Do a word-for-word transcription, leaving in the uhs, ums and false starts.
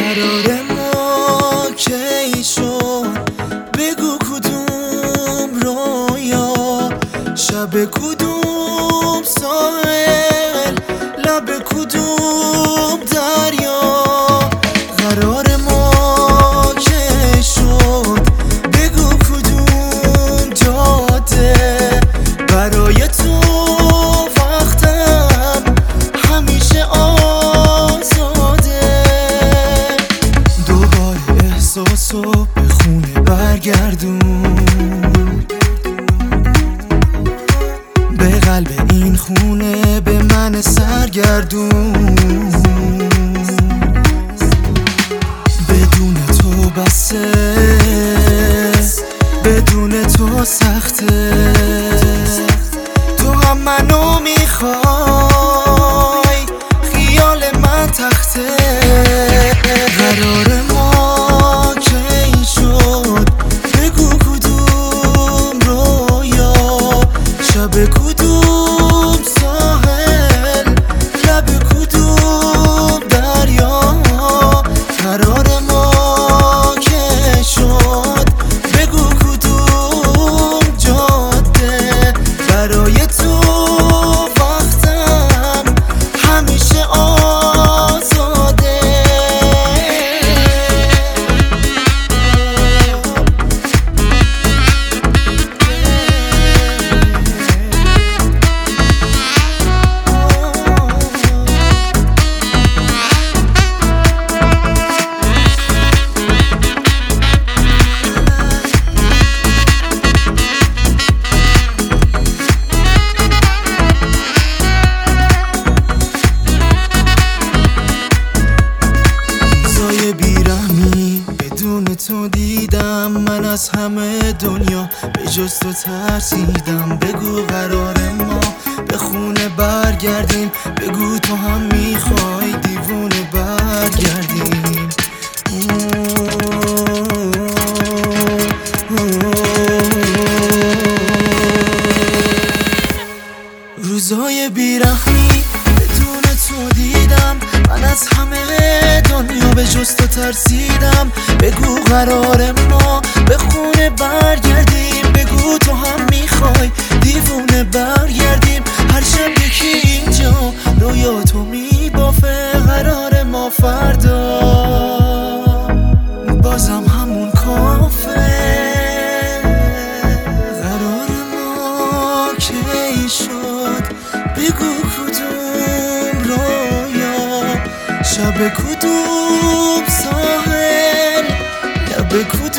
قرار ما کی شد؟ بگو کدوم رویا، شب کدوم ساحل، لب کدوم دریا. قرار ما کی شد؟ بگو کدوم جاده، برای تو وقتم همیشه آزاده. دوباره احساسو به خونه برگردون، به قلب این خونه به من سرگردون. بدون تو بسه، بدون تو سخته. تو هم منو میخوای، خیال من تخته. قرار ما کی شد؟ بگو کدوم رویا، شب کدوم ساحل، لب کدوم دریا. قرار ما کی شد؟ بگو کدوم جاده، برای تو وقتم همیشه آزاده. بدون تو دیدم من از همه دنیا، به جز تو ترسیدم. بگو قرار ما به خونه برگردیم، بگو تو هم میخوای دیوونه برگردیم. روزای بیرحمی بدون تو دیدم من از همه دنیا، به جز تو ترسیدم. بگو قرار ما به خونه برگردیم، بگو تو هم میخوای دیوونه برگردیم. هر شب یکی اینجا رویا تو میبافه، قرار ما فردا بازم همون کافه. قرار ما کی شد؟ بگو کدوم رویا، شب کدوم ساحل، لب کدوم